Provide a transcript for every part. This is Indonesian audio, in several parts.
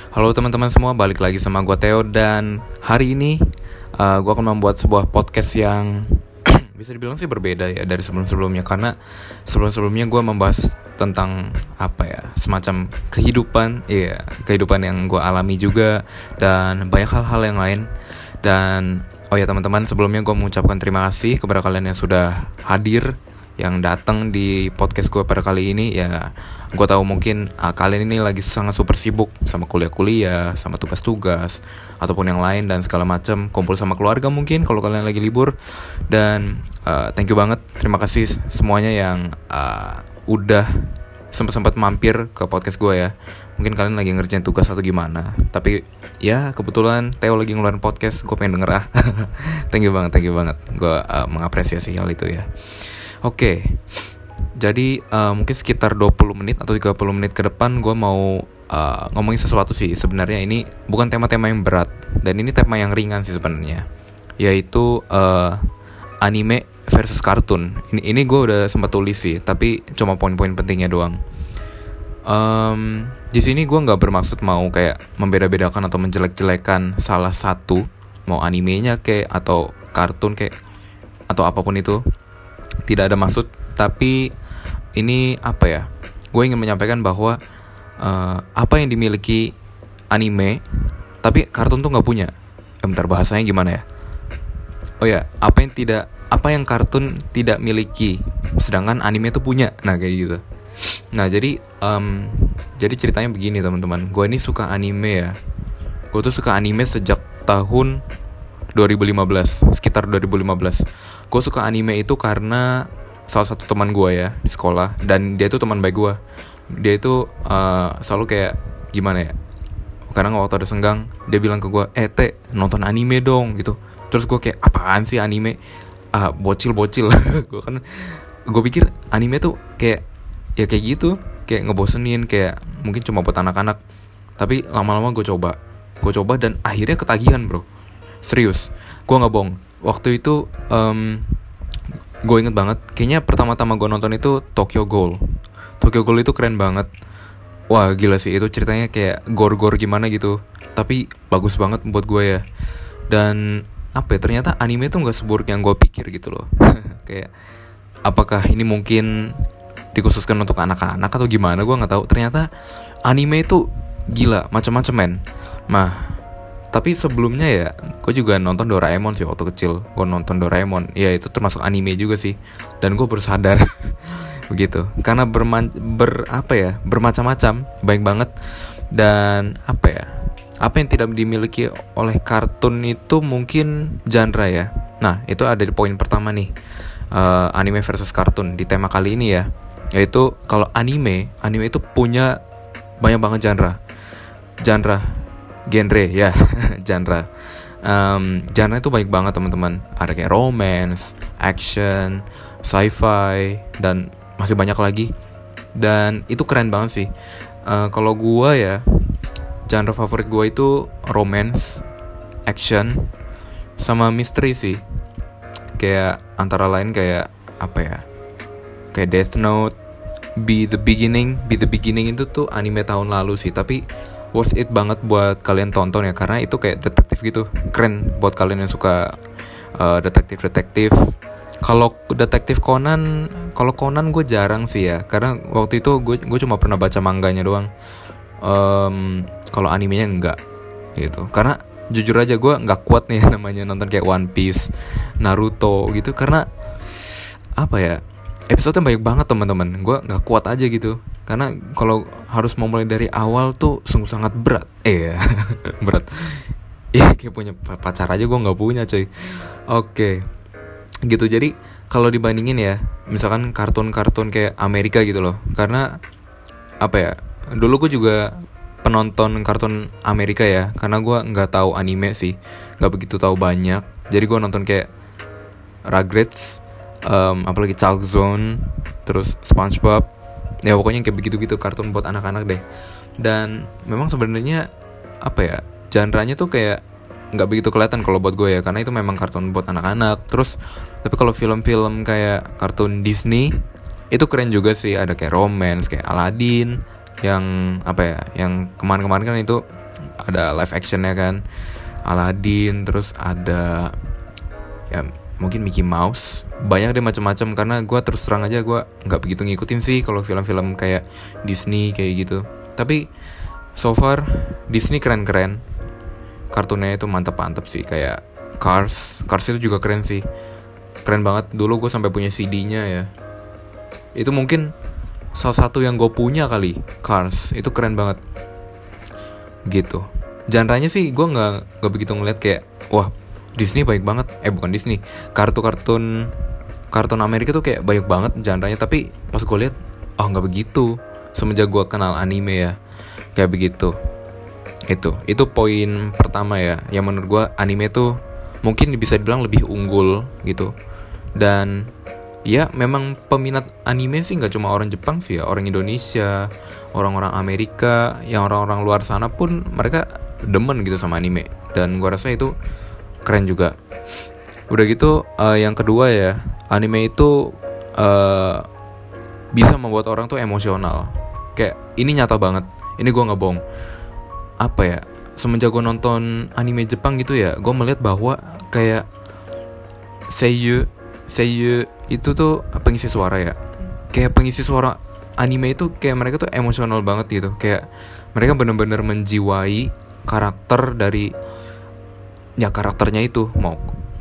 Halo teman-teman semua, balik lagi sama gue Theo. Dan hari ini gue akan membuat sebuah podcast yang bisa dibilang sih berbeda ya dari sebelum-sebelumnya. Karena sebelum-sebelumnya gue membahas tentang semacam kehidupan yang gue alami juga, dan banyak hal-hal yang lain. Dan teman-teman, sebelumnya gue mengucapkan terima kasih kepada kalian yang sudah hadir, yang datang di podcast gue pada kali ini. Ya, gue tahu mungkin kalian ini lagi sangat super sibuk sama kuliah-kuliah, sama tugas-tugas, ataupun yang lain dan segala macam, kumpul sama keluarga mungkin kalau kalian lagi libur. Dan thank you banget, terima kasih semuanya yang udah sempat mampir ke podcast gue ya. Mungkin kalian lagi ngerjain tugas atau gimana, tapi ya kebetulan Theo lagi ngeluarin podcast, gue pengen denger Thank you banget, gue mengapresiasi hal itu ya. Oke, jadi mungkin sekitar 20 menit atau 30 menit ke depan gue mau ngomongin sesuatu sih. Sebenarnya ini bukan tema-tema yang berat, dan ini tema yang ringan sih sebenarnya, yaitu anime versus kartun. Ini gue udah sempat tulis sih, tapi cuma poin-poin pentingnya doang. Di sini gue nggak bermaksud mau kayak membeda-bedakan atau menjelek-jelekan salah satu, mau animenya kayak atau kartun kayak atau apapun itu. Tidak ada maksud, tapi ini gue ingin menyampaikan bahwa apa yang dimiliki anime tapi kartun tuh nggak punya. Bentar, bahasanya gimana ya? Apa yang kartun tidak miliki sedangkan anime tuh punya. Nah, kayak gitu. Nah, jadi ceritanya begini teman-teman. Gue ini suka anime ya. Gue tuh suka anime sejak tahun 2015, sekitar 2015. Gue suka anime itu karena salah satu teman gue ya di sekolah, dan dia tuh teman baik gue. Dia itu selalu kayak gimana ya, kadang waktu ada senggang dia bilang ke gue, Te, nonton anime dong gitu. Terus gue kayak, apaan sih anime? Bocil gue pikir anime tuh kayak gitu, kayak ngebosenin, kayak mungkin cuma buat anak-anak. Tapi lama-lama gue coba dan akhirnya ketagihan, bro. Serius, gue gak bohong. Waktu itu gue inget banget, kayaknya pertama-tama gue nonton itu Tokyo Ghoul. Tokyo Ghoul itu keren banget. Wah, gila sih, itu ceritanya kayak gore-gore gimana gitu, tapi bagus banget buat gue ya. Dan ternyata anime tuh gak seburuk yang gue pikir gitu loh. Kayak, apakah ini mungkin dikhususkan untuk anak-anak atau gimana, gue gak tahu. Ternyata anime itu gila, macam-macam men. Tapi sebelumnya ya, gue juga nonton Doraemon sih waktu kecil. Gue nonton Doraemon, ya itu termasuk anime juga sih. Dan gue bersadar begitu, karena bermacam-macam, baik banget. Dan apa yang tidak dimiliki oleh kartun itu mungkin genre ya. Nah, itu ada di poin pertama nih, anime versus kartun di tema kali ini ya. Yaitu kalau anime itu punya banyak banget genre ya. Genre itu baik banget teman-teman. Ada kayak romance, action, sci-fi, dan masih banyak lagi. Dan itu keren banget sih. Kalau gue ya, genre favorit gue itu romance, action, sama misteri sih. Kayak antara lain kayak kayak Death Note, Be the Beginning itu tuh anime tahun lalu sih, tapi worth it banget buat kalian tonton ya, karena itu kayak detektif gitu. Keren buat kalian yang suka detektif. Kalau detektif Conan gue jarang sih ya, karena waktu itu gue cuma pernah baca manganya doang. Kalau animenya enggak gitu, karena jujur aja gue nggak kuat nih namanya nonton kayak One Piece, Naruto gitu, karena episode-nya banyak banget teman-teman. Gue nggak kuat aja gitu, karena kalau harus memulai dari awal tuh sungguh sangat berat. Berat. Kayak punya pacar aja gue nggak punya, coy. Oke. Gitu. Jadi kalau dibandingin ya, misalkan kartun-kartun kayak Amerika gitu loh, karena dulu gue juga penonton kartun Amerika ya, karena gue nggak tahu anime sih, nggak begitu tahu banyak. Jadi gue nonton kayak Rugrats, apalagi Chalk Zone, terus SpongeBob, ya pokoknya kayak begitu-gitu kartun buat anak-anak deh. Dan memang sebenarnya genre-nya tuh kayak nggak begitu kelihatan kalau buat gue ya, karena itu memang kartun buat anak-anak. Terus tapi kalau film-film kayak kartun Disney itu keren juga sih, ada kayak romance kayak Aladdin, yang yang kemarin-kemarin kan itu ada live actionnya kan, Aladdin, terus ada ya mungkin Mickey Mouse, banyak deh macam-macam. Karena gue terus terang aja gue nggak begitu ngikutin sih kalau film-film kayak Disney kayak gitu. Tapi so far Disney keren-keren, kartunnya itu mantap-mantap sih. Kayak Cars itu juga keren sih, keren banget. Dulu gue sampai punya CD-nya ya. Itu mungkin salah satu yang gue punya kali. Cars itu keren banget gitu. Genre-nya sih gue nggak begitu ngeliat kayak wah Disney baik banget. Bukan Disney, kartun Amerika tuh kayak banyak banget genre-nya. Tapi pas gue lihat nggak begitu. Semenjak gue kenal anime ya kayak begitu. Itu poin pertama ya, yang menurut gue anime tuh mungkin bisa dibilang lebih unggul gitu. Dan ya memang peminat anime sih nggak cuma orang Jepang sih ya, orang Indonesia, orang-orang Amerika, yang orang-orang luar sana pun mereka demen gitu sama anime. Dan gue rasa itu keren juga. Udah gitu yang kedua ya, anime itu bisa membuat orang tuh emosional. Kayak ini nyata banget, ini gue nggak bohong. Apa ya, semenjak gue nonton anime Jepang gitu ya, gue melihat bahwa kayak seiyu itu tuh pengisi suara ya. Kayak pengisi suara anime itu kayak mereka tuh emosional banget gitu. Kayak mereka benar-benar menjiwai karakter dari ya karakternya itu, mau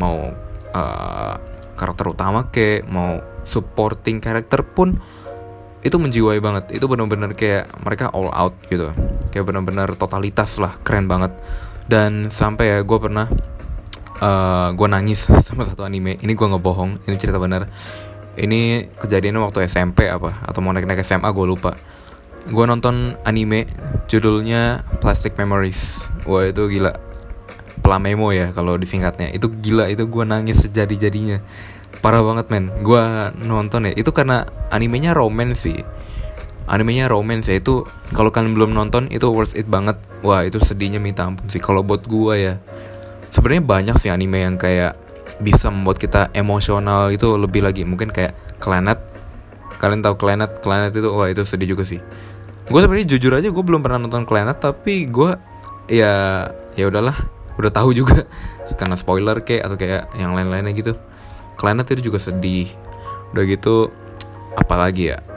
karakter utama kayak mau supporting karakter pun itu menjiwai banget. Itu benar-benar kayak mereka all out gitu, kayak benar-benar totalitas lah, keren banget. Dan sampai ya gue pernah gue nangis sama satu anime. Ini gue nggak bohong, ini cerita benar. Ini kejadiannya waktu SMP atau mau naik SMA, gue lupa. Gue nonton anime judulnya Plastic Memories. Wah itu gila, Plamemo ya kalau disingkatnya. Itu gila, itu gue nangis sejadi-jadinya, parah banget men. Gue nonton ya, itu karena animenya romance sih. Animenya romance ya, itu kalau kalian belum nonton itu worth it banget. Wah itu sedihnya minta ampun sih kalau buat gue ya. Sebenarnya banyak sih anime yang kayak bisa membuat kita emosional itu lebih lagi. Mungkin kayak Clannad. Kalian tahu Clannad itu, wah itu sedih juga sih. Gue sebenarnya jujur aja gue belum pernah nonton Clannad, tapi gue ya udahlah, udah tahu juga karena spoiler kayak atau kayak yang lain-lainnya gitu. Clannad itu juga sedih. Udah gitu apalagi ya,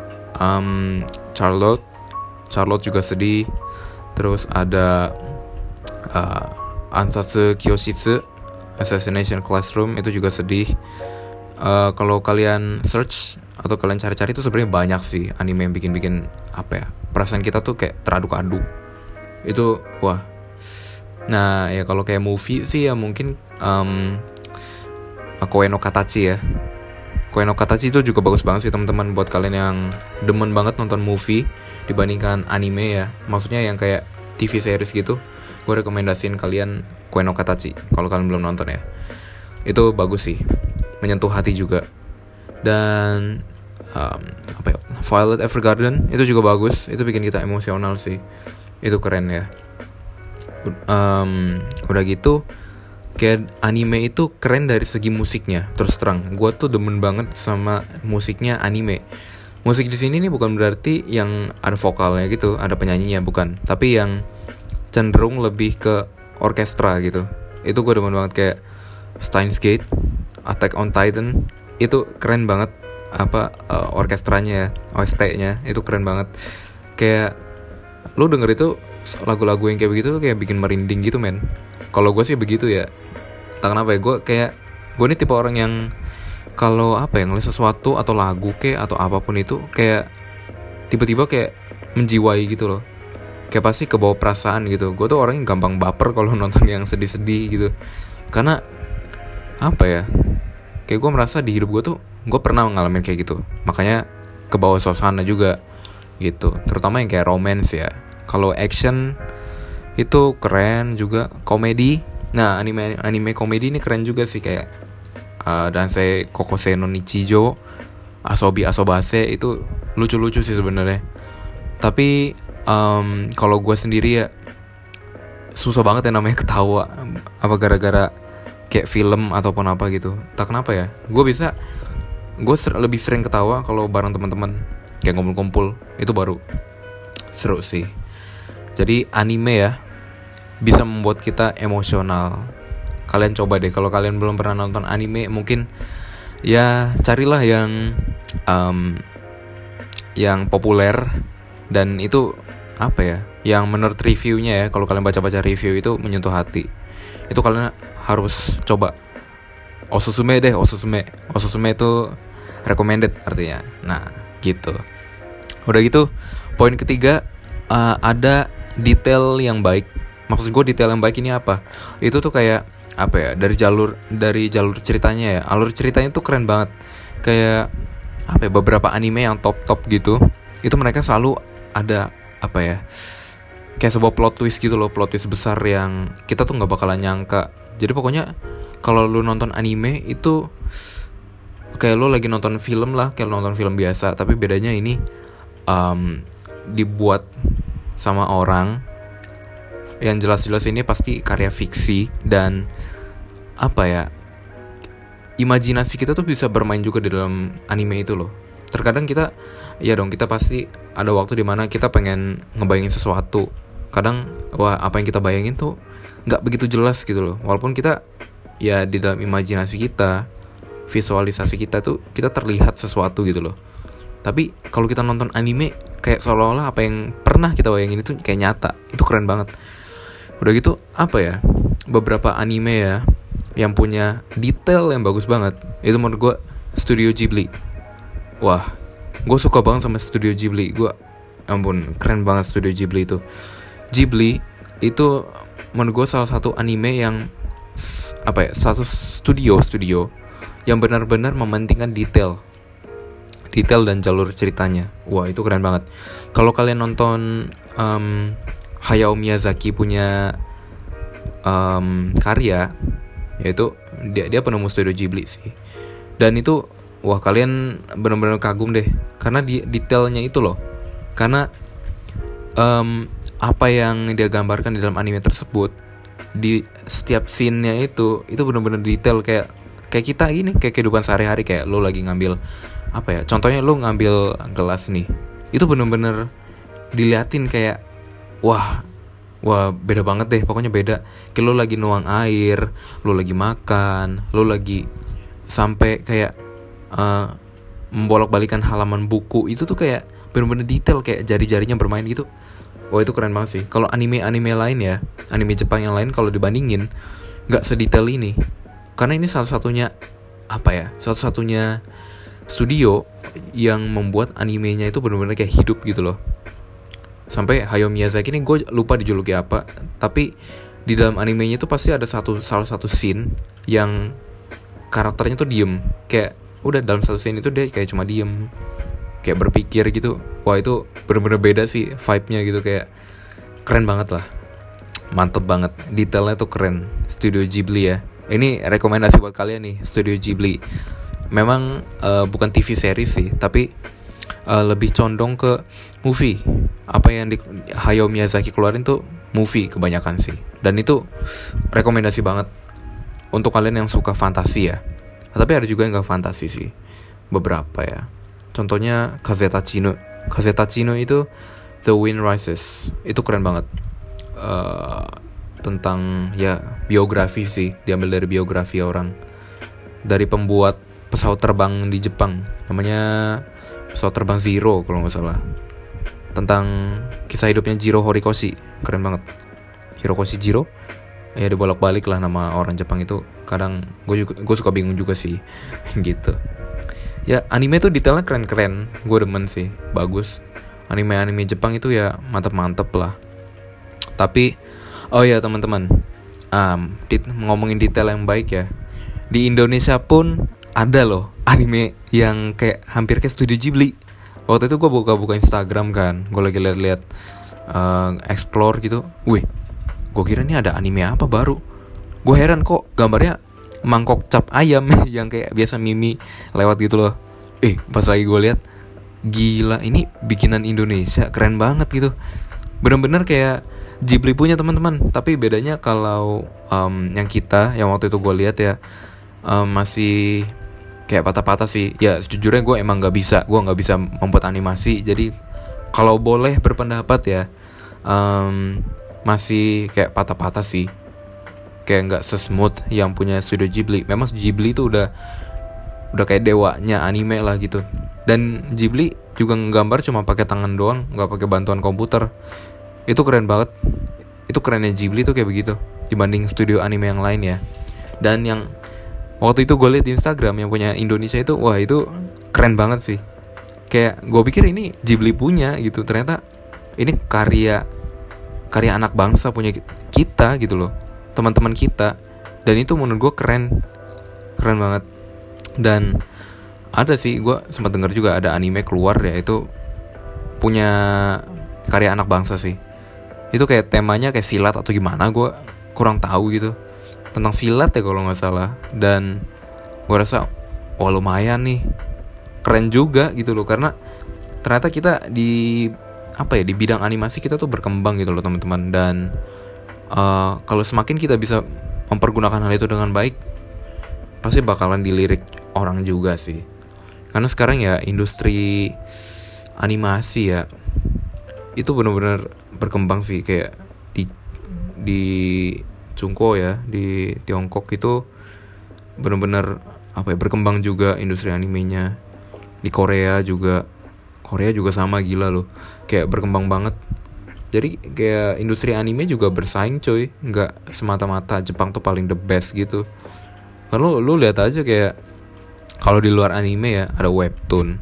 Charlotte juga sedih. Terus ada Ansatsu Kyoshitsu Assassination Classroom, itu juga sedih. Kalau kalian search atau kalian cari-cari itu sebenarnya banyak sih anime yang bikin apa ya, perasaan kita tuh kayak teraduk-aduk. Itu wah. Nah ya kalau kayak movie sih ya mungkin Koe no Katachi ya. Koe no Katachi itu juga bagus banget sih teman-teman, buat kalian yang demen banget nonton movie dibandingkan anime ya. Maksudnya yang kayak TV series gitu, gue rekomendasiin kalian Koe no Katachi kalau kalian belum nonton ya. Itu bagus sih, menyentuh hati juga. Dan Violet Evergarden itu juga bagus, itu bikin kita emosional sih. Itu keren ya. Udah gitu kayak anime itu keren dari segi musiknya. Terus terang, gue tuh demen banget sama musiknya anime. Musik di sini nih bukan berarti yang ada vokalnya gitu, ada penyanyinya, bukan. Tapi yang cenderung lebih ke orkestra gitu. Itu gue demen banget. Kayak Steins Gate, Attack on Titan, itu keren banget. Orkestranya, OST-nya itu keren banget. Kayak lu denger itu lagu-lagu yang kayak begitu tuh kayak bikin merinding gitu men. Kalau gue sih begitu ya. Tak kenapa ya, gue ini tipe orang yang kalau ngeliat sesuatu atau lagu kayak atau apapun itu kayak tiba-tiba kayak menjiwai gitu loh. Kayak pasti kebawa perasaan gitu. Gue tuh orangnya gampang baper kalau nonton yang sedih-sedih gitu. Karena apa ya, kayak gue merasa di hidup gue tuh gue pernah ngalamin kayak gitu. Makanya kebawa suasana juga gitu. Terutama yang kayak romance ya. Kalau action itu keren juga. Komedi, nah anime komedi ini keren juga sih. Kayak Dansei Kokosei no Nichijou, Asobi Asobase, itu lucu-lucu sih sebenarnya. Tapi kalau gue sendiri ya susah banget ya namanya ketawa. Apa gara-gara kayak film ataupun apa gitu. Tak kenapa ya, gue lebih sering ketawa kalau bareng teman-teman, kayak ngumpul-ngumpul, itu baru seru sih. Jadi anime ya, bisa membuat kita emosional. Kalian coba deh, kalau kalian belum pernah nonton anime, mungkin ya carilah yang populer dan itu apa ya, yang menurut reviewnya ya, kalau kalian baca-baca review itu menyentuh hati. Itu kalian harus coba. Osusume itu recommended artinya. Nah, gitu. Udah gitu, poin ketiga, ada detail yang baik. Maksud gue detail yang baik ini apa? Itu tuh kayak apa ya? Dari jalur ceritanya ya. Alur ceritanya tuh keren banget. Kayak apa ya? Beberapa anime yang top gitu, itu mereka selalu ada apa ya? Kayak sebuah plot twist gitu loh, plot twist besar yang kita tuh nggak bakalan nyangka. Jadi pokoknya kalau lu nonton anime itu kayak lu lagi nonton film lah, kayak lu nonton film biasa, tapi bedanya ini dibuat sama orang yang jelas-jelas ini pasti karya fiksi, dan apa ya, imajinasi kita tuh bisa bermain juga di dalam anime itu loh. Terkadang kita pasti ada waktu dimana kita pengen ngebayangin sesuatu. Kadang apa yang kita bayangin tuh nggak begitu jelas gitu loh, walaupun kita ya di dalam imajinasi kita, visualisasi kita tuh kita terlihat sesuatu gitu loh. Tapi kalau kita nonton anime, kayak seolah-olah apa yang pernah kita bayangin itu kayak nyata. Itu keren banget. Udah gitu, apa ya, beberapa anime ya yang punya detail yang bagus banget, itu menurut gue Studio Ghibli. Wah, gue suka banget sama Studio Ghibli. Ampun, keren banget Studio Ghibli itu. Ghibli itu menurut gue salah satu anime yang apa ya, satu studio yang benar-benar mementingkan detail dan jalur ceritanya. Wah, itu keren banget. Kalau kalian nonton Hayao Miyazaki punya karya, yaitu dia penemu Studio Ghibli sih. Dan itu wah, kalian benar-benar kagum deh, karena detailnya itu loh. Karena apa yang dia gambarkan di dalam anime tersebut, di setiap scene-nya itu benar-benar detail, kayak kita gini, kayak kehidupan sehari-hari. Kayak lo lagi ngambil apa ya, contohnya lo ngambil gelas nih, itu benar-benar diliatin kayak wah beda banget deh, pokoknya beda. Kayak lo lagi nuang air, lo lagi makan, lo lagi sampai kayak membolak-balikan halaman buku, itu tuh kayak benar-benar detail, kayak jari-jarinya bermain gitu. Wah, itu keren banget sih. Kalau anime lain ya, anime Jepang yang lain kalau dibandingin nggak sedetail ini. Karena ini satu-satunya studio yang membuat animenya itu benar-benar kayak hidup gitu loh. Sampai Hayao Miyazaki ini gue lupa dijuluki apa, tapi di dalam animenya itu pasti ada salah satu scene yang karakternya tuh diem. Kayak udah dalam satu scene itu dia kayak cuma diem, kayak berpikir gitu. Wah, itu bener-bener beda sih vibe-nya gitu, kayak keren banget lah, mantep banget, detailnya tuh keren. Studio Ghibli ya, ini rekomendasi buat kalian nih, Studio Ghibli. Memang bukan TV series sih, tapi lebih condong ke movie. Apa yang Hayao Miyazaki keluarin tuh movie kebanyakan sih, dan itu rekomendasi banget untuk kalian yang suka fantasi ya. Tapi ada juga yang gak fantasi sih, beberapa ya. Contohnya Kazetachino itu The Wind Rises. Itu keren banget. Tentang ya biografi sih, diambil dari biografi orang, dari pembuat pesawat terbang di Jepang, namanya pesawat terbang Zero kalau nggak salah. Tentang kisah hidupnya Jiro Horikoshi, keren banget. Hirokoshi Jiro, ya dibolak-balik lah nama orang Jepang itu. Kadang gue suka bingung juga sih gitu. Ya, anime tuh detailnya keren-keren, gue demen sih, bagus. Anime Jepang itu ya mantep-mantep lah. Tapi oh ya teman-teman, ngomongin detail yang baik ya, di Indonesia pun ada loh anime yang kayak hampir kayak Studio Ghibli. Waktu itu gue buka Instagram kan, gue lagi liat explore gitu. Wih, gue kira ini ada anime apa baru. Gue heran kok gambarnya mangkok cap ayam yang kayak biasa Mimi lewat gitu loh. Pas lagi gue lihat, gila, ini bikinan Indonesia, keren banget gitu. Bener-bener kayak Ghibli punya teman-teman. Tapi bedanya kalau yang waktu itu gue lihat ya, masih kayak patah-patah sih. Ya sejujurnya gue emang nggak bisa membuat animasi. Jadi kalau boleh berpendapat ya, masih kayak patah-patah sih, kayak nggak sesmooth yang punya Studio Ghibli. Memang Ghibli tuh udah kayak dewanya anime lah gitu. Dan Ghibli juga nggambar cuma pakai tangan doang, nggak pakai bantuan komputer. Itu keren banget. Itu kerennya Ghibli tuh kayak begitu dibanding studio anime yang lain ya. Dan yang waktu itu gue liat di Instagram yang punya Indonesia itu, wah itu keren banget sih. Kayak gue pikir ini Ghibli punya gitu, ternyata ini karya anak bangsa punya kita gitu loh, teman-teman kita. Dan itu menurut gue keren banget. Dan ada sih, gue sempat dengar juga ada anime keluar ya, itu punya karya anak bangsa sih. Itu kayak temanya kayak silat atau gimana, gue kurang tahu gitu, tentang silat ya kalau nggak salah. Dan gue rasa wah lumayan nih, keren juga gitu loh, karena ternyata kita di di bidang animasi kita tuh berkembang gitu loh teman-teman. Dan kalau semakin kita bisa mempergunakan hal itu dengan baik, pasti bakalan dilirik orang juga sih. Karena sekarang ya industri animasi ya itu benar-benar berkembang sih. Kayak di Chungko ya, di Tiongkok itu benar-benar berkembang juga industri animenya. Di Korea juga sama, gila loh, kayak berkembang banget. Jadi kayak industri anime juga bersaing coy, nggak semata-mata Jepang tuh paling the best gitu. Karena lu lihat aja kayak kalau di luar anime ya ada webtoon.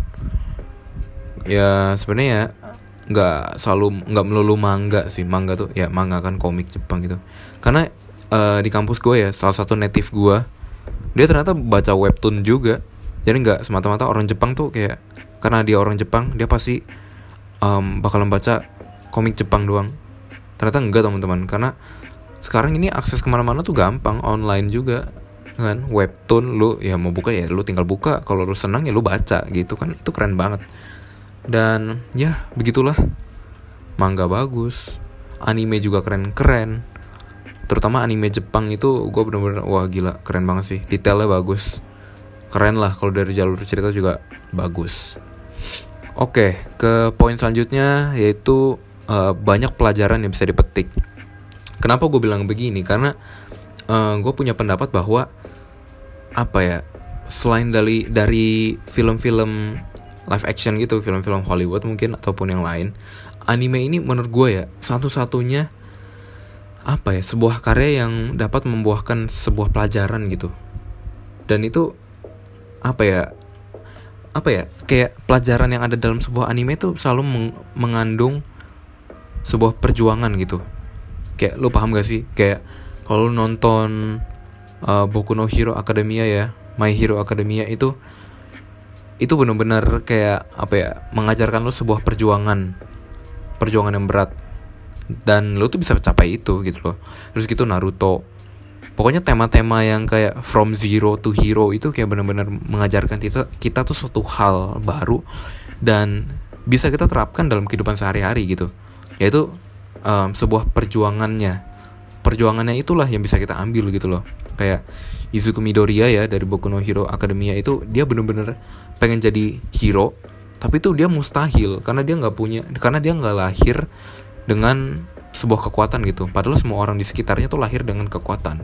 Ya sebenarnya nggak melulu manga sih. Manga tuh ya manga kan komik Jepang gitu. Karena di kampus gue ya, salah satu native gue, dia ternyata baca webtoon juga. Jadi nggak semata-mata orang Jepang tuh kayak karena dia orang Jepang dia pasti bakalan baca komik Jepang doang. Ternyata enggak teman-teman, karena sekarang ini akses kemana-mana tuh gampang, online juga kan. Webtoon lu ya mau buka ya lu tinggal buka, kalau lu senang ya lu baca gitu kan. Itu keren banget. Dan ya begitulah, manga bagus, anime juga keren. Terutama anime Jepang itu gue bener-bener wah gila, keren banget sih. Detailnya bagus, keren lah. Kalau dari jalur cerita juga bagus. Oke, ke poin selanjutnya yaitu banyak pelajaran yang bisa dipetik. Kenapa gue bilang begini? Karena gue punya pendapat bahwa selain dari film-film live action gitu, film-film Hollywood mungkin ataupun yang lain, anime ini menurut gue ya satu-satunya sebuah karya yang dapat membuahkan sebuah pelajaran gitu. Dan itu kayak pelajaran yang ada dalam sebuah anime itu selalu mengandung sebuah perjuangan gitu. Kayak lu paham gak sih? Kayak kalau lu nonton Boku no Hero Academia ya, My Hero Academia itu benar-benar kayak mengajarkan lu sebuah perjuangan yang berat, dan lu tuh bisa capai itu gitu loh. Terus gitu Naruto, pokoknya tema-tema yang kayak from zero to hero itu kayak benar-benar mengajarkan kita tuh suatu hal baru dan bisa kita terapkan dalam kehidupan sehari-hari gitu. Yaitu sebuah perjuangannya itulah yang bisa kita ambil gitu loh. Kayak Izuku Midoriya ya dari Boku no Hero Academia itu, dia benar-benar pengen jadi hero, tapi itu dia mustahil karena dia nggak lahir dengan sebuah kekuatan gitu. Padahal semua orang di sekitarnya tuh lahir dengan kekuatan.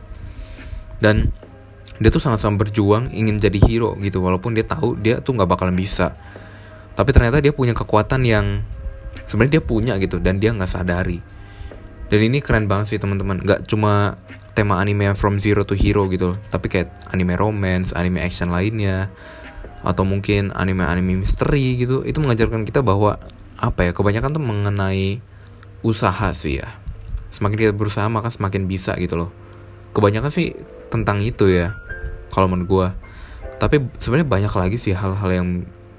Dan dia tuh sangat-sangat berjuang ingin jadi hero gitu, walaupun dia tahu dia tuh nggak bakalan bisa. Tapi ternyata dia punya kekuatan yang sebenarnya dia punya gitu, dan dia nggak sadari. Dan ini keren banget sih teman-teman. Nggak cuma tema anime yang from zero to hero gitu, tapi kayak anime romance, anime action lainnya, atau mungkin anime misteri gitu. Itu mengajarkan kita bahwa kebanyakan tuh mengenai usaha sih ya. Semakin kita berusaha maka semakin bisa gitu loh. Kebanyakan sih tentang itu ya kalau menurut gue. Tapi sebenarnya banyak lagi sih hal-hal yang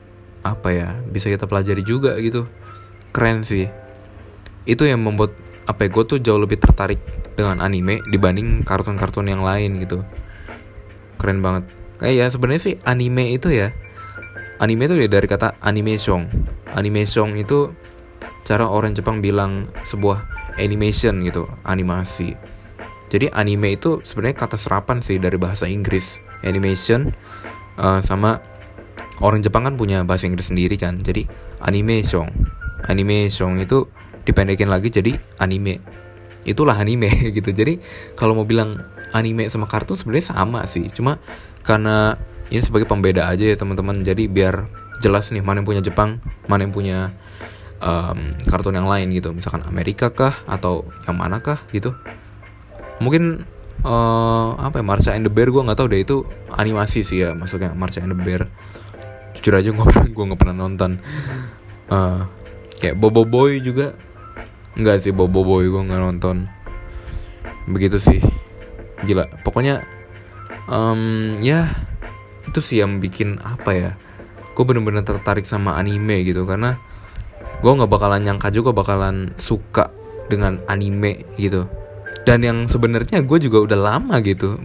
bisa kita pelajari juga gitu. Keren sih. Itu yang membuat gue tuh jauh lebih tertarik dengan anime dibanding kartun-kartun yang lain gitu. Keren banget. Ya sebenarnya sih anime itu ya dari kata animation. Animation itu cara orang Jepang bilang sebuah animation gitu, animasi. Jadi anime itu sebenarnya kata serapan sih dari bahasa Inggris. Animation sama orang Jepang kan punya bahasa Inggris sendiri kan. Jadi animation itu dipendekin lagi jadi anime. Itulah anime gitu. Jadi kalau mau bilang anime sama kartun sebenarnya sama sih, cuma karena ini sebagai pembeda aja ya teman-teman. Jadi biar jelas nih mana yang punya Jepang, mana yang punya kartun yang lain gitu. Misalkan Amerika kah atau yang mana kah gitu. Mungkin Marsha and the Bear gue nggak tahu deh, itu animasi sih ya masuknya Marsha and the Bear. Jujur aja gue nggak pernah nonton. Kayak Bobo Boy juga nggak sih, Bobo Boy gue nggak nonton. Begitu sih, gila. Pokoknya ya itu sih yang bikin gue bener-bener tertarik sama anime gitu, karena gue nggak bakalan nyangka juga bakalan suka dengan anime gitu. Dan yang sebenarnya gue juga udah lama gitu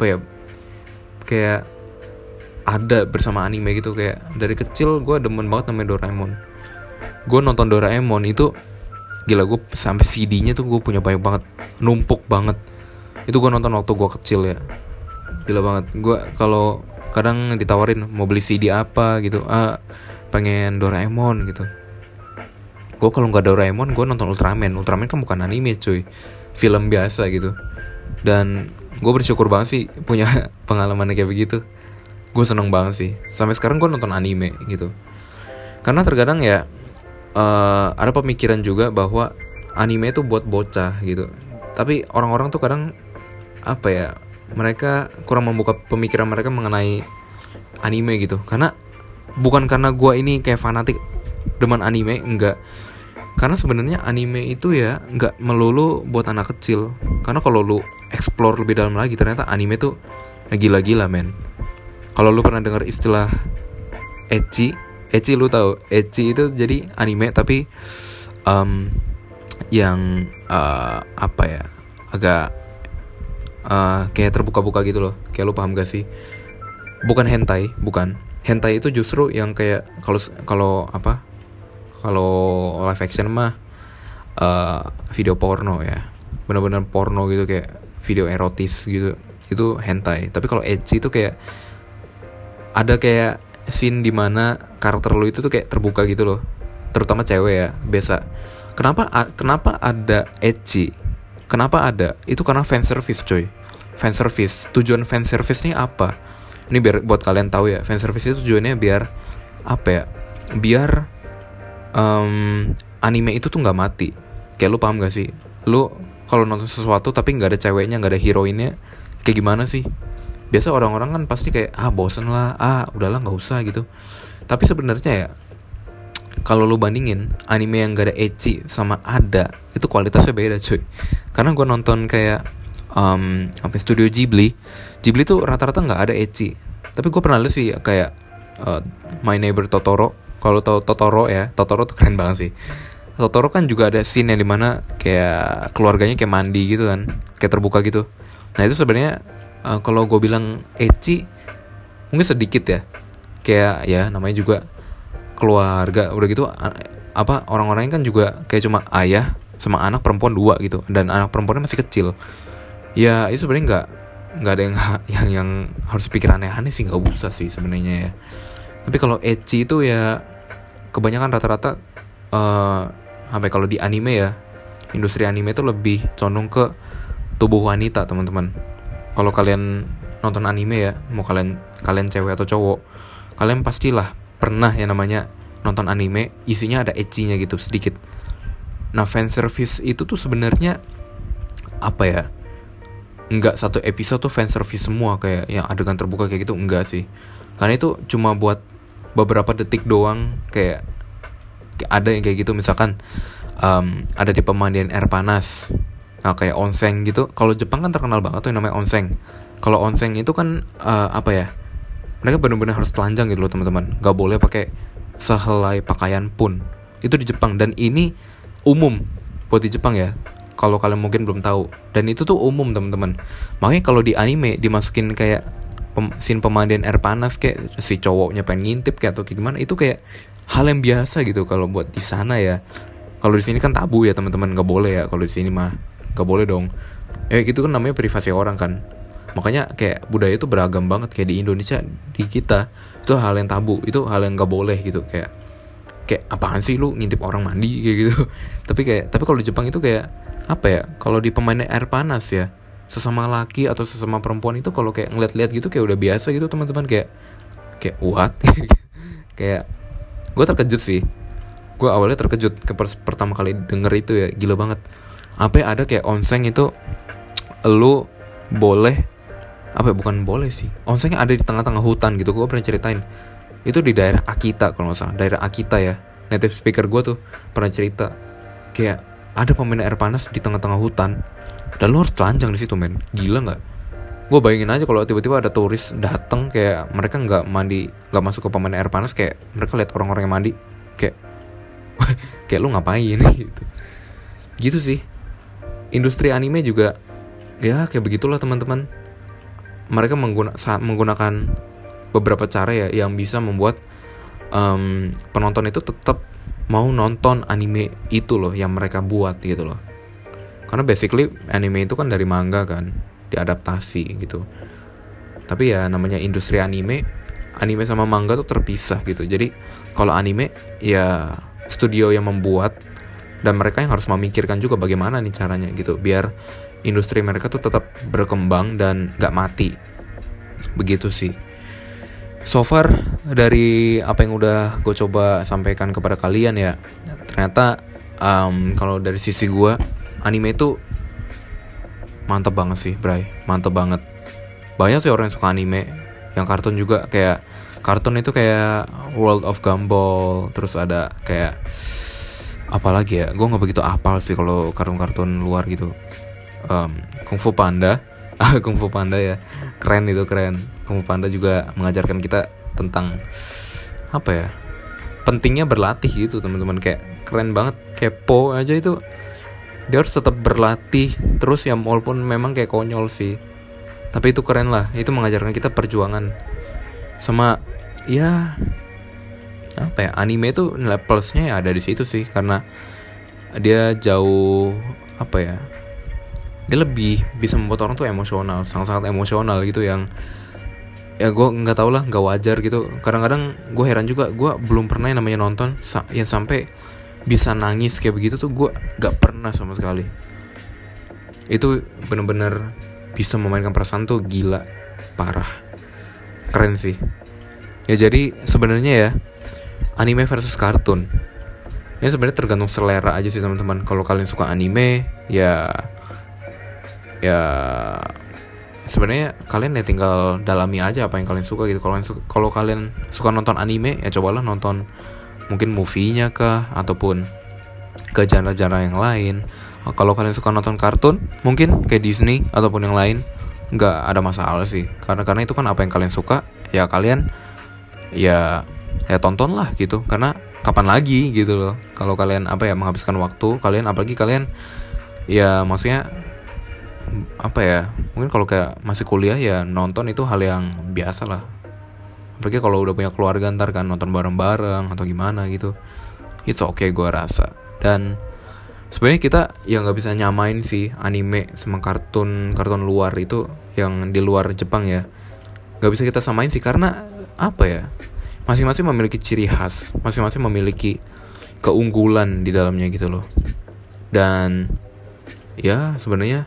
kayak ada bersama anime gitu. Kayak dari kecil gue demen banget namanya Doraemon. Gue nonton Doraemon itu gila, gue sampai CD-nya tuh gue punya banyak banget, numpuk banget. Itu gue nonton waktu gue kecil ya, gila banget. Gue kalau kadang ditawarin mau beli CD apa gitu, pengen Doraemon gitu. Gue kalau nggak Doraemon gue nonton Ultraman. Ultraman kan bukan anime cuy, film biasa gitu. Dan gue bersyukur banget sih punya pengalaman kayak begitu. Gue seneng banget sih. Sampai sekarang gue nonton anime gitu. Karena terkadang ya ada pemikiran juga bahwa anime itu buat bocah gitu. Tapi orang-orang tuh kadang mereka kurang membuka pemikiran mereka mengenai anime gitu. Karena bukan karena gue ini kayak fanatik demen anime, enggak. Karena sebenarnya anime itu ya nggak melulu buat anak kecil. Karena kalau lu explore lebih dalam lagi, ternyata anime tuh gila-gila men. Kalau lu pernah dengar istilah ecchi lu tahu? Ecchi itu jadi anime tapi yang agak kayak terbuka-buka gitu loh. Kayak lu paham gak sih? Bukan hentai, bukan. Hentai itu justru yang kayak kalau live action mah video porno ya, benar-benar porno gitu, kayak video erotis gitu, itu hentai. Tapi kalau ecchi itu kayak ada kayak scene dimana karakter lo itu tuh kayak terbuka gitu loh, terutama cewek ya biasa. Kenapa ada ecchi? Kenapa ada? Itu karena fan service coy. Fan service. Tujuan fan service ini apa? Ini biar buat kalian tahu ya, fan service itu tujuannya biar biar anime itu tuh nggak mati. Kayak lu paham gak sih? Lu kalau nonton sesuatu tapi nggak ada ceweknya, nggak ada heroinnya, kayak gimana sih? Biasa orang-orang kan pasti kayak bosen lah, udahlah nggak usah gitu. Tapi sebenarnya ya, kalau lu bandingin anime yang gak ada ecchi sama ada, itu kualitasnya beda cuy. Karena gue nonton kayak Studio Ghibli tuh rata-rata nggak ada ecchi. Tapi gue pernah lihat sih kayak My Neighbor Totoro. Kalau tahu Totoro ya, Totoro tuh keren banget sih. Totoro kan juga ada scene yang dimana kayak keluarganya kayak mandi gitu kan, kayak terbuka gitu. Nah itu sebenarnya kalau gue bilang ecchi mungkin sedikit ya, kayak ya namanya juga keluarga. Udah gitu orang-orangnya kan juga kayak cuma ayah sama anak perempuan 2 gitu, dan anak perempuannya masih kecil. Ya itu sebenarnya nggak ada yang harus pikir aneh-aneh sih, nggak usah sih sebenarnya ya. Tapi kalau ecchi itu ya kebanyakan rata-rata kalau di anime ya, industri anime itu lebih condong ke tubuh wanita teman-teman. Kalau kalian nonton anime ya, mau kalian cewek atau cowok, kalian pastilah pernah yang namanya nonton anime isinya ada ecchinya gitu sedikit. Nah fan service itu tuh sebenarnya nggak satu episode tuh fan service semua kayak yang adegan terbuka kayak gitu, enggak sih. Karena itu cuma buat beberapa detik doang, kayak ada yang kayak gitu. Misalkan ada di pemandian air panas, nah kayak onsen gitu. Kalau Jepang kan terkenal banget tuh yang namanya onsen. Kalau onsen itu kan mereka benar-benar harus telanjang gitu loh teman-teman, nggak boleh pakai sehelai pakaian pun. Itu di Jepang, dan ini umum buat di Jepang ya, kalau kalian mungkin belum tahu. Dan itu tuh umum teman-teman. Makanya kalau di anime dimasukin kayak scene pemandian air panas, kayak si cowoknya pengen ngintip kayak atau kayak gimana, itu kayak hal yang biasa gitu kalau buat di sana ya. Kalau di sini kan tabu ya teman-teman, nggak boleh ya. Kalau di sini mah nggak boleh dong. Ya gitu kan namanya privasi orang kan. Makanya kayak budaya itu beragam banget. Kayak di Indonesia, di kita itu hal yang tabu, itu hal yang nggak boleh gitu. Kayak kayak apaan sih lu ngintip orang mandi kayak gitu. Tapi kalau di Jepang itu kayak apa ya, kalau di pemainnya air panas ya, sesama laki atau sesama perempuan itu kalau kayak ngeliat-liat gitu kayak udah biasa gitu teman-teman, kayak what. Kayak gue terkejut sih, gue awalnya terkejut pertama kali denger itu ya, gila banget. Apa ya, ada kayak onsen itu lu boleh, apa ya, bukan boleh sih, onsennya ada di tengah-tengah hutan gitu. Gue pernah ceritain itu di daerah Akita kalau nggak salah, daerah Akita ya. Native speaker gue tuh pernah cerita kayak ada pemain air panas di tengah-tengah hutan dan lu harus telanjang di situ, men. Gila nggak? Gue bayangin aja kalau tiba-tiba ada turis dateng, kayak mereka nggak mandi, nggak masuk ke pemandian air panas, kayak mereka lihat orang-orang yang mandi, kayak kayak lu ngapain gitu sih. Industri anime juga ya kayak begitulah teman-teman. Mereka menggunakan beberapa cara ya yang bisa membuat penonton itu tetap mau nonton anime itu loh yang mereka buat gitu loh. Karena basically anime itu kan dari manga kan, diadaptasi gitu. Tapi ya namanya industri anime sama manga tuh terpisah gitu. Jadi kalau anime ya studio yang membuat, dan mereka yang harus memikirkan juga bagaimana nih caranya gitu biar industri mereka tuh tetap berkembang dan gak mati. Begitu sih. So far dari apa yang udah gue coba sampaikan kepada kalian ya, ternyata kalau dari sisi gue, anime itu mantep banget sih, bray. Mantep banget. Banyak sih orang yang suka anime. Yang kartun juga, kayak kartun itu kayak World of Gumball. Terus ada kayak apa lagi ya, gue gak begitu apal sih kalau kartun-kartun luar gitu. Kung Fu Panda. Kung Fu Panda ya, keren itu, keren. Kung Fu Panda juga mengajarkan kita tentang apa ya, pentingnya berlatih gitu teman-teman. Kayak keren banget. Kayak Po aja itu, dia harus tetap berlatih terus ya, walaupun memang kayak konyol sih, tapi itu keren lah. Itu mengajarkan kita perjuangan. Sama ya apa ya, anime itu nilai plusnya ya ada di situ sih, karena dia jauh apa ya, dia lebih bisa membuat orang tuh emosional, sangat-sangat emosional gitu, yang ya gue nggak tau lah, nggak wajar gitu. Kadang-kadang gue heran juga, gue belum pernah yang namanya nonton yang sampai bisa nangis kayak begitu tuh, gue gak pernah sama sekali. Itu bener-bener bisa memainkan perasaan tuh gila, parah, keren sih. Ya jadi sebenarnya ya, anime versus kartun ya sebenarnya tergantung selera aja sih teman-teman. Kalau kalian suka anime ya sebenarnya kalian ya tinggal dalami aja apa yang kalian suka gitu. Kalau kalian suka nonton anime ya cobalah nonton mungkin movie-nya kah, ataupun ke genre-genre yang lain. Kalau kalian suka nonton kartun mungkin kayak Disney ataupun yang lain, nggak ada masalah sih, karena itu kan apa yang kalian suka ya, kalian ya tonton lah gitu. Karena kapan lagi gitu loh kalau kalian apa ya menghabiskan waktu kalian, apalagi kalian ya maksudnya apa ya, mungkin kalau kayak masih kuliah ya nonton itu hal yang biasa lah. Apalagi kalau udah punya keluarga ntar kan nonton bareng-bareng atau gimana gitu, it's okay gue rasa. Dan sebenarnya kita ya nggak bisa nyamain sih anime sama kartun luar itu, yang di luar Jepang ya, nggak bisa kita samain sih, karena apa ya, masing-masing memiliki ciri khas, masing-masing memiliki keunggulan di dalamnya gitu loh. Dan ya sebenarnya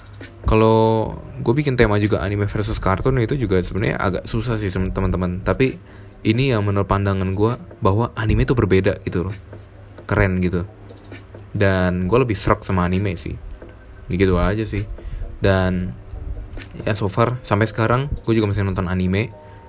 kalau gue bikin tema juga anime versus kartun itu juga sebenarnya agak susah sih teman-teman. Tapi ini yang menurut pandangan gue bahwa anime itu berbeda gitu loh, keren gitu. Dan gue lebih serak sama anime sih, gitu aja sih. Dan ya so far sampai sekarang gue juga masih nonton anime.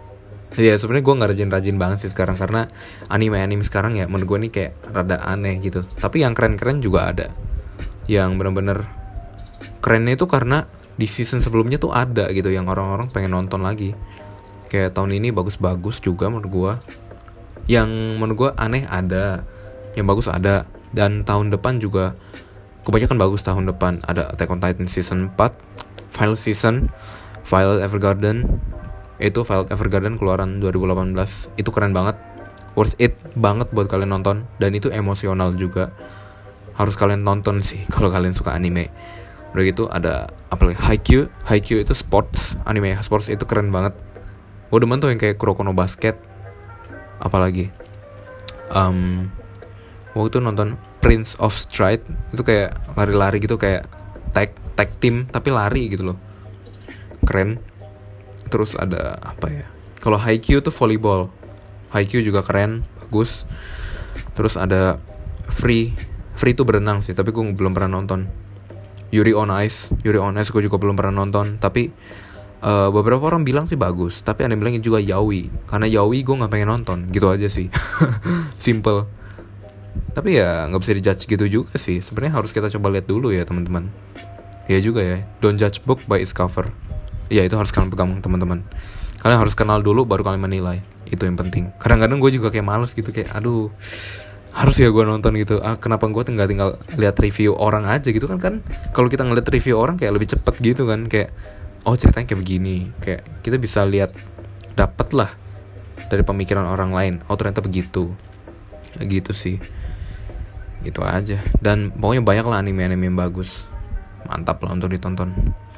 Ya sebenarnya gue nggak rajin-rajin banget sih sekarang, karena anime sekarang ya menurut gue nih kayak rada aneh gitu. Tapi yang keren-keren juga ada, yang benar-benar kerennya itu karena di season sebelumnya tuh ada gitu yang orang-orang pengen nonton lagi. Kayak tahun ini bagus-bagus juga menurut gue. Yang menurut gue aneh ada, yang bagus ada. Dan tahun depan juga kebanyakan bagus tahun depan. Ada Attack on Titan season 4, final season, Violet Evergarden. Itu Violet Evergarden keluaran 2018. Itu keren banget, worth it banget buat kalian nonton. Dan itu emosional juga, harus kalian tonton sih kalau kalian suka anime. Udah gitu ada apa lagi, Haikyuu itu sports, anime sports itu keren banget. Gue demen tuh yang kayak Kuroko no Basket. Apalagi Waktu itu nonton Prince of Stride, itu kayak lari-lari gitu, kayak tag team tapi lari gitu loh, keren. Terus ada apa ya, kalau Haikyuu tuh volleyball, Haikyuu juga keren, bagus. Terus ada Free tuh berenang sih, tapi gue belum pernah nonton. Yuri on Ice gue juga belum pernah nonton, tapi beberapa orang bilang sih bagus, tapi ada yang bilang juga yaoi, karena yaoi gue nggak pengen nonton, gitu aja sih. Simple. Tapi ya nggak bisa dijudge gitu juga sih, sebenarnya harus kita coba lihat dulu ya teman-teman. Ya juga ya, don't judge book by its cover. Ya itu harus kalian pegang teman-teman. Kalian harus kenal dulu baru kalian menilai, itu yang penting. Kadang-kadang gue juga kayak males gitu, kayak aduh harus ya gue nonton gitu. Kenapa gue tinggal lihat review orang aja gitu kan kalau kita ngeliat review orang kayak lebih cepet gitu kan, kayak oh ceritanya kayak begini, kayak kita bisa lihat, dapet lah dari pemikiran orang lain, oh ternyata begitu, gitu sih, gitu aja. Dan pokoknya banyak lah anime yang bagus, mantap lah untuk ditonton.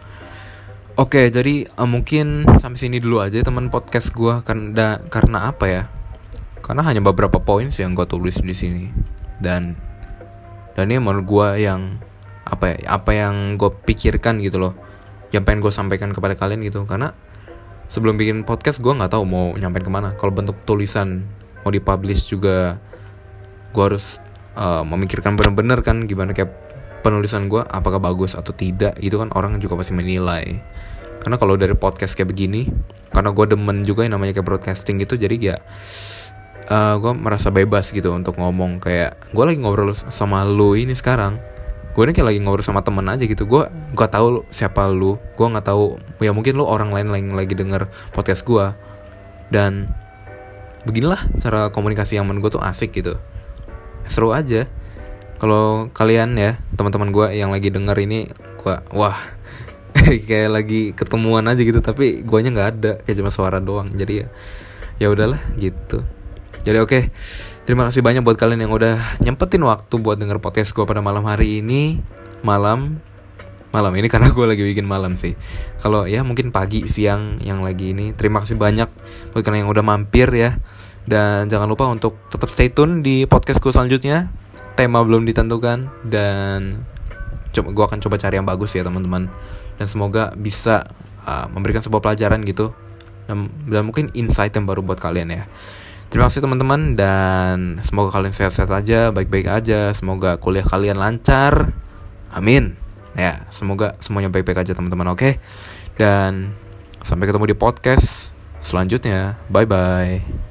Oke, jadi mungkin sampai sini dulu aja teman podcast gue, karena apa ya, karena hanya beberapa poin yang gue tulis di sini, dan ini menurut gue yang apa yang gue pikirkan gitu loh, yang pengen gue sampaikan kepada kalian gitu. Karena sebelum bikin podcast gue nggak tahu mau nyampein kemana. Kalau bentuk tulisan mau dipublish juga gue harus memikirkan bener-bener kan gimana kayak penulisan gue, apakah bagus atau tidak gitu kan, orang juga pasti menilai. Karena kalau dari podcast kayak begini, karena gue demen juga yang namanya kayak broadcasting gitu, jadi ya gue merasa bebas gitu untuk ngomong. Kayak gue lagi ngobrol sama lu ini sekarang, gue ini kayak lagi ngobrol sama temen aja gitu. Gue gak tahu siapa lu, gue nggak tahu ya, mungkin lu orang lain yang lagi denger podcast gue, dan beginilah cara komunikasi yang menurut gue tuh asik gitu, seru aja. Kalau kalian ya teman-teman gue yang lagi denger ini, gue wah kayak lagi ketemuan aja gitu, tapi guanya nggak ada, kayak cuma suara doang. Jadi ya udahlah gitu. Jadi oke, terima kasih banyak buat kalian yang udah nyempetin waktu buat denger podcast gue pada malam hari ini. Malam ini karena gue lagi bikin malam sih. Kalau ya mungkin pagi, siang yang lagi ini. Terima kasih banyak buat kalian yang udah mampir ya. Dan jangan lupa untuk tetap stay tune di podcast gue selanjutnya. Tema belum ditentukan, dan gue akan coba cari yang bagus ya teman-teman. Dan semoga bisa memberikan sebuah pelajaran gitu, dan mungkin insight yang baru buat kalian ya. Terima kasih teman-teman, dan semoga kalian sehat-sehat aja, baik-baik aja. Semoga kuliah kalian lancar, amin. Ya, semoga semuanya baik-baik aja teman-teman, oke? Dan sampai ketemu di podcast selanjutnya, bye-bye.